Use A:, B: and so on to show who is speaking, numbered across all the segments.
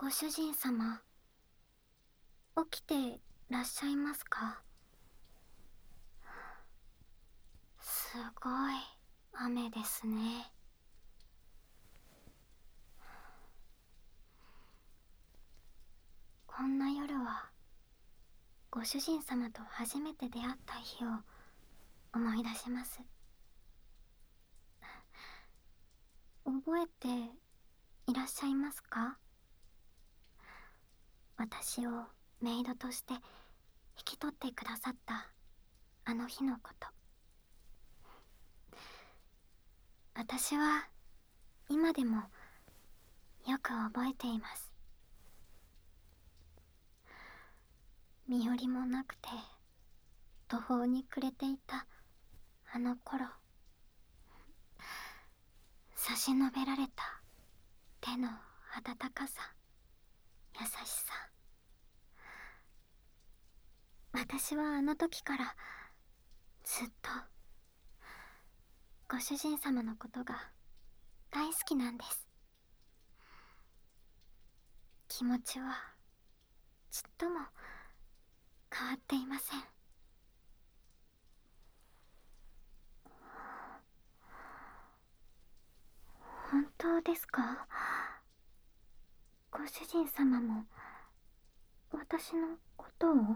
A: ご主人様、起きてらっしゃいますか？すごい雨ですね。こんな夜はご主人様と初めて出会った日を思い出します。覚えていらっしゃいますか？私をメイドとして引き取ってくださったあの日のこと。私は今でもよく覚えています。身寄りもなくて途方に暮れていたあの頃、差し伸べられた手の温かさ、優しさ。私はあの時からずっとご主人様のことが大好きなんです。気持ちはちっとも変わっていません。本当ですか？ご主人様も私のことを？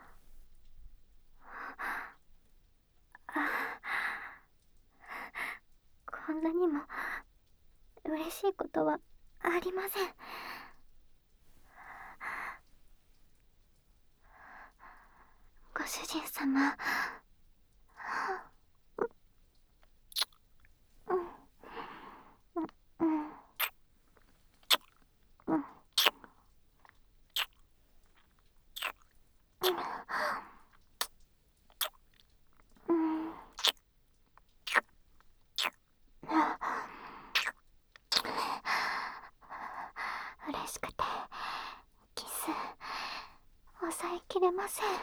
A: こんなにも嬉しいことはありません。ご主人様、嬉しくてキス抑えきれません。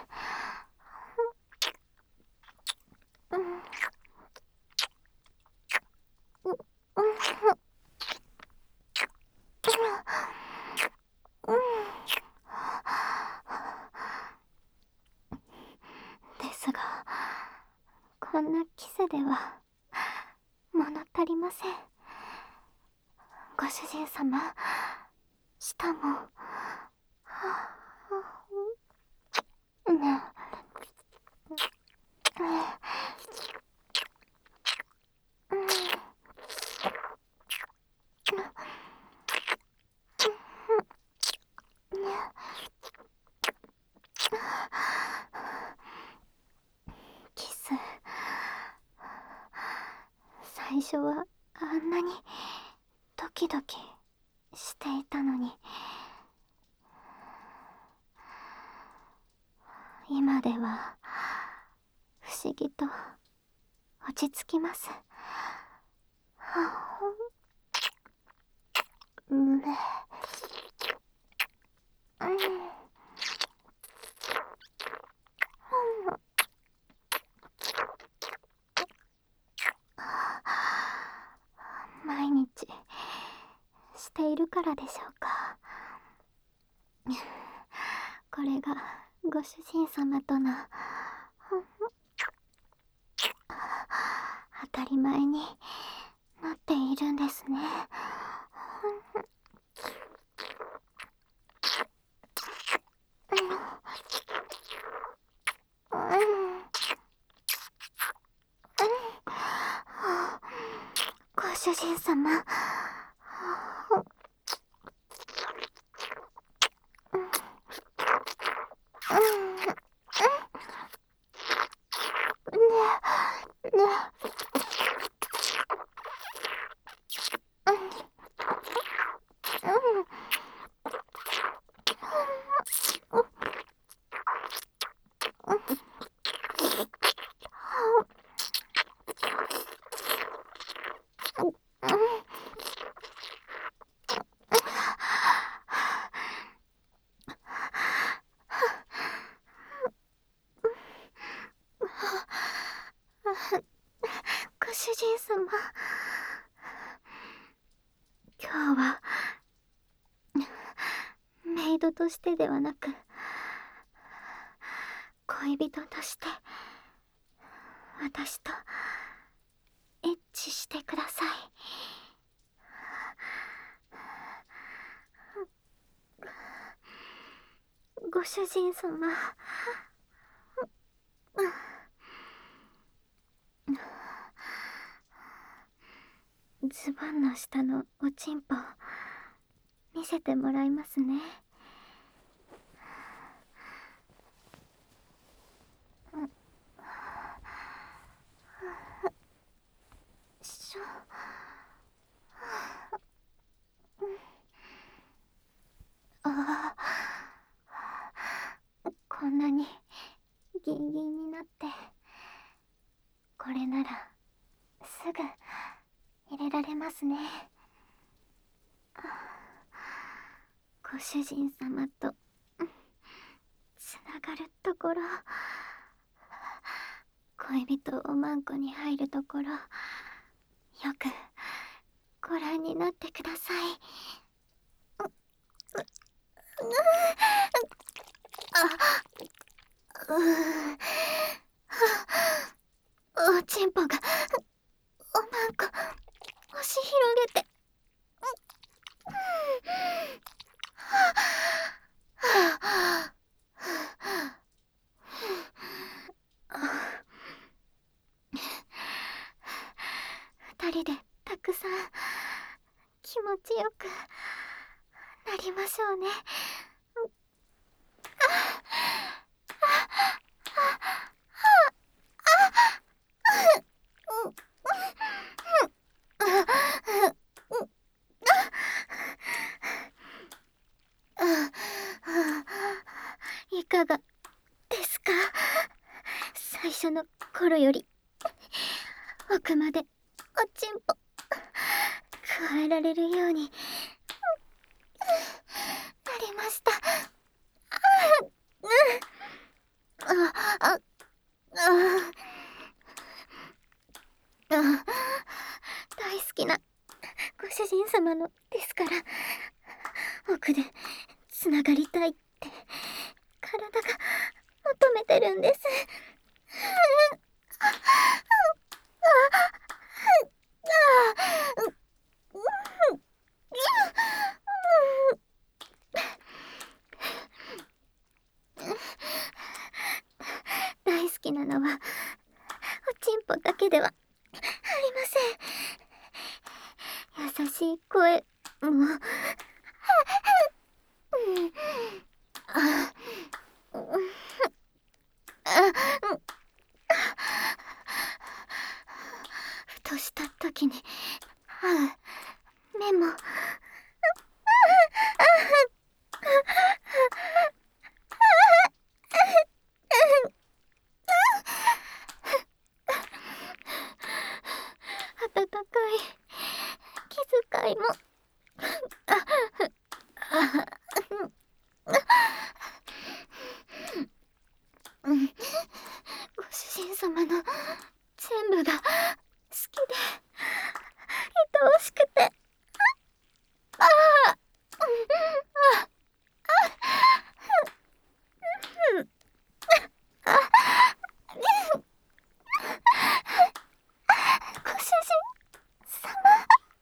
A: ですが、こんなキスでは物足りません。ご主人様、舌もねキス、最初はあんなにドキドキしていたのに、今では不思議と落ち着きます。毎日しているからでしょうか。これがご主人様との当たり前になっているんですね。ご主人様、ご主人様、今日はイドとしてではなく、恋人として私とエッチしてください。ご主人様。ズボンの下のおちんぽ見せてもらいますね。ああ、こんなにギンギンになって、これならすぐ入れられますね。ご主人様とつながるところ、恋人おまんこに入るところ、よくご覧になってください。おちんぽがおまんこ押し広げて、二人でたくさん気持ちよくなりましょうね。いかがですか？最初の頃より奥までおちんぽ加えられるようになりました。大好きなご主人様のですから、奥でつながりたいって体が求めてるんです。大好きなのはおちんぽだけではありません。優しい声もふとした時に目も温かい気遣いもご主人様の全部が好きで愛おしくて、ご主人様。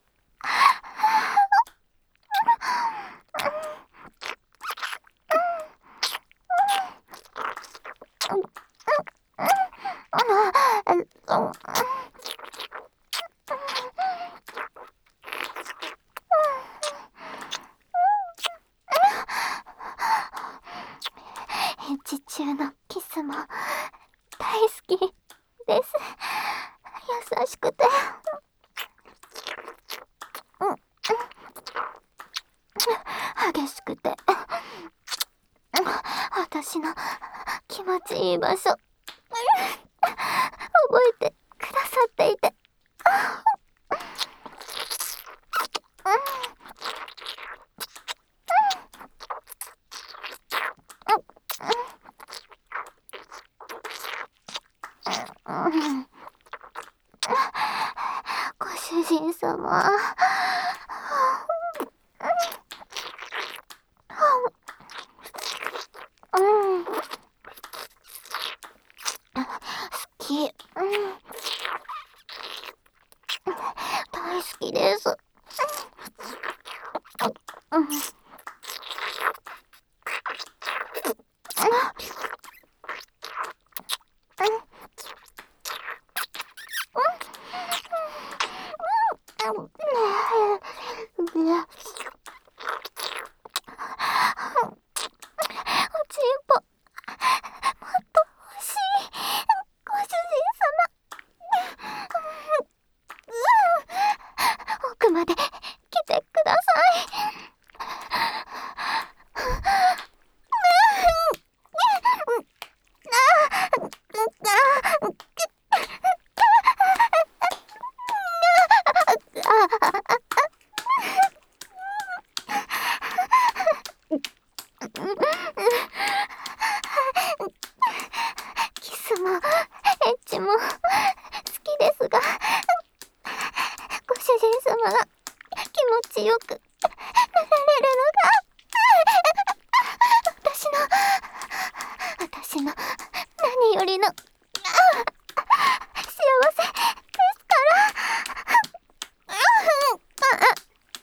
A: エッチ中のキスも大好きです。優しくて激しくて私の気持ちいい場所覚えてくださっていて、ご主人様。 きです。うん。おちんぽ、もっと欲しい。ご主人様。奥まで来てください。キスもエッチも好きですが、ご主人様が気持ちよくなられるのが私の何よりの幸せですから。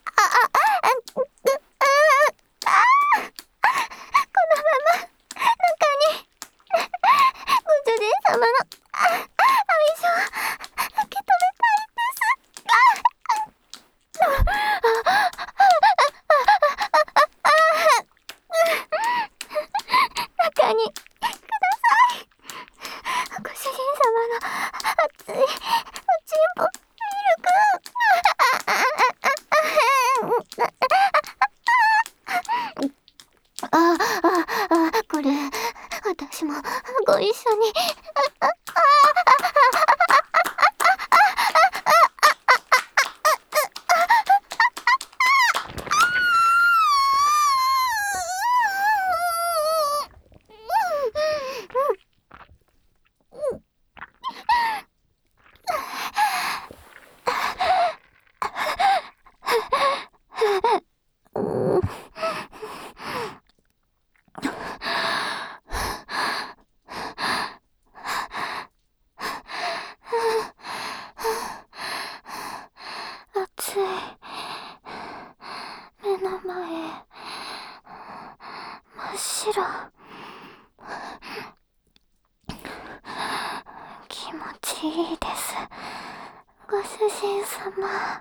A: このまま中にご主人様の愛情受け止めたいです。中にください。ご主人様の熱いおちんぽミルク。これ私もご一緒に。暑い。目の前真っ白。気持ちいいです。ご主人様。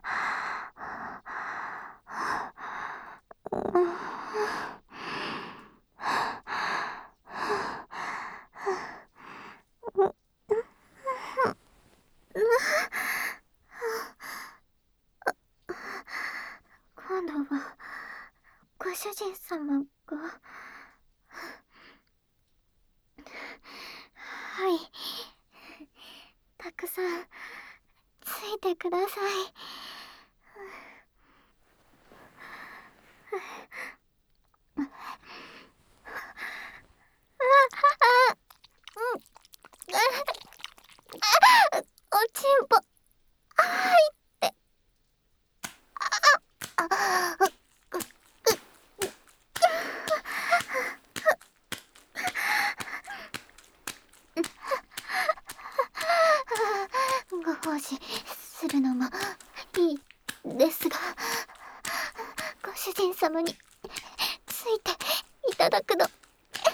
A: 今度はご主人様が。はい、たくさんついてください。おちんぽ入って。ご奉仕するのもいいですが、ご主人様についていただくの好きです。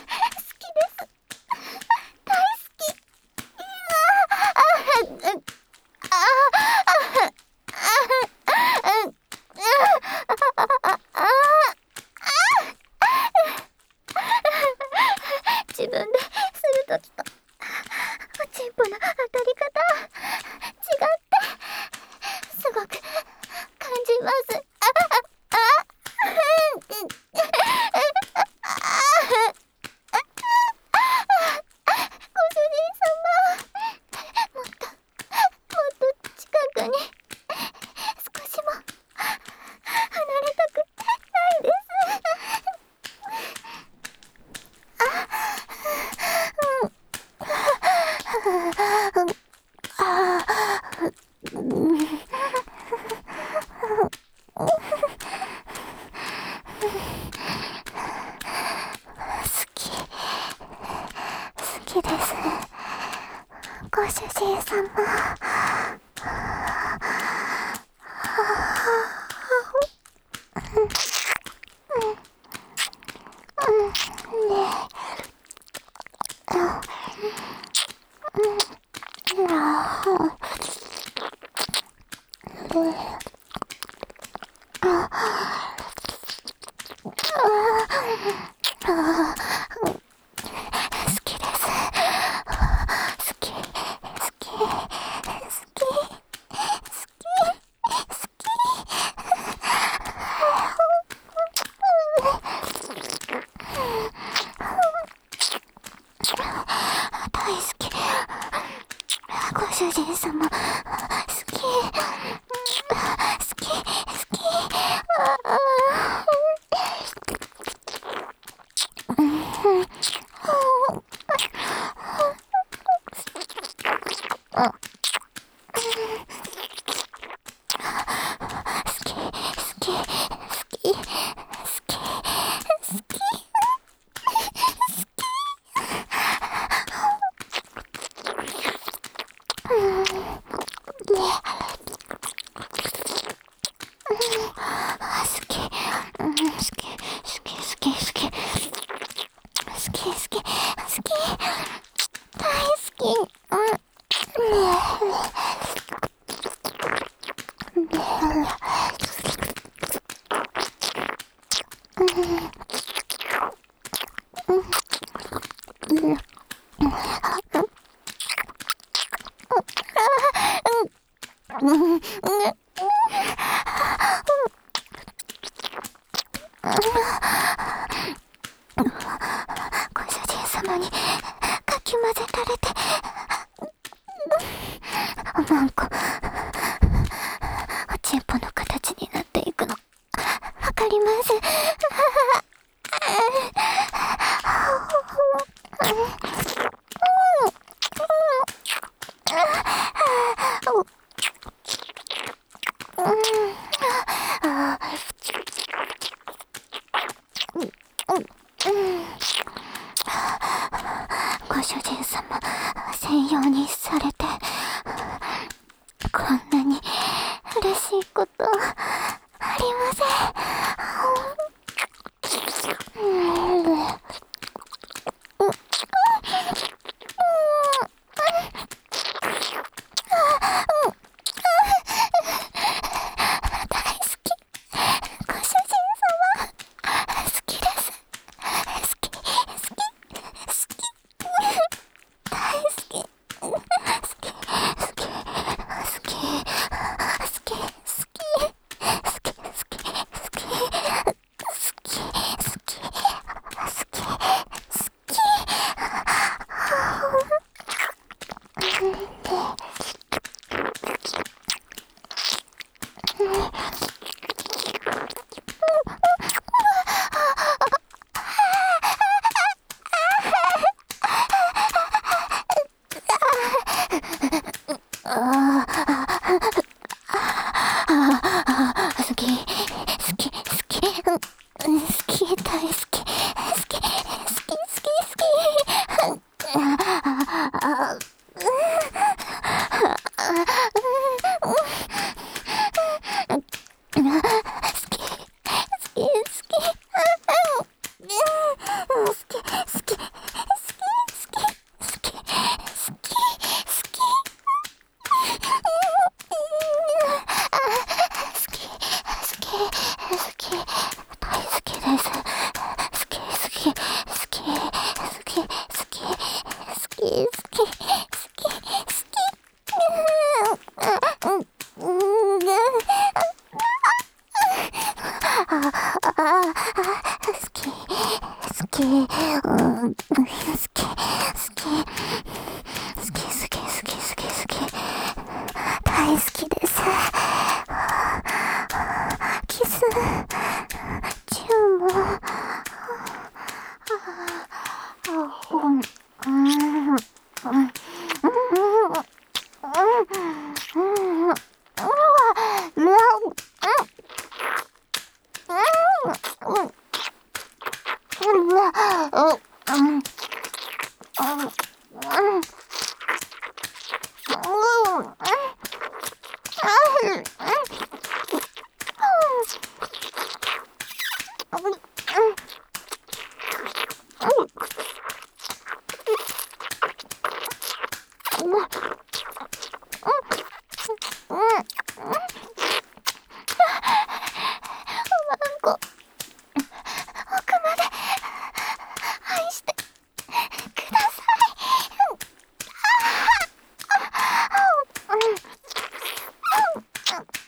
A: 大好き。自分でするときとおちんぽの当たり方違ってすごく感じます。 ご主人様、好き。ご主人様にかき混ぜられて、なんかおちんぽの形になっていくのわかります。ご主人様専用にされて、こんなに嬉しいことありません。大好きです。キス、チューも。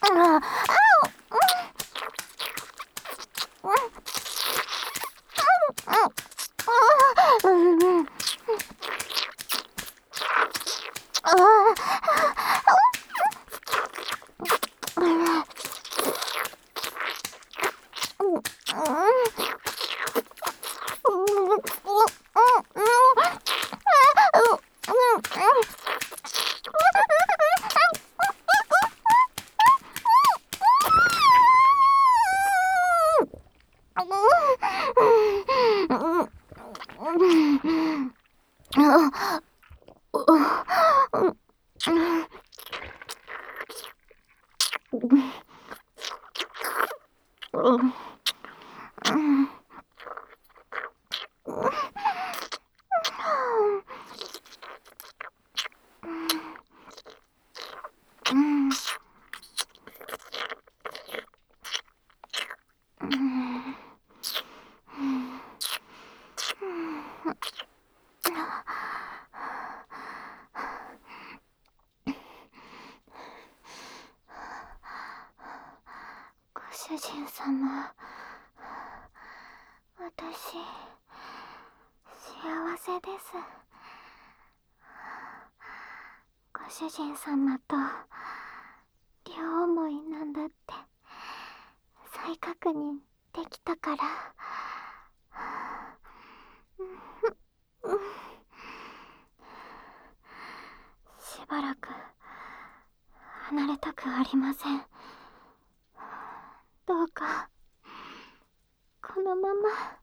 A: ご主人様、私幸せです。ご主人様と両思いなんだって再確認できたから。しばらく離れたくありません。どうかこのまま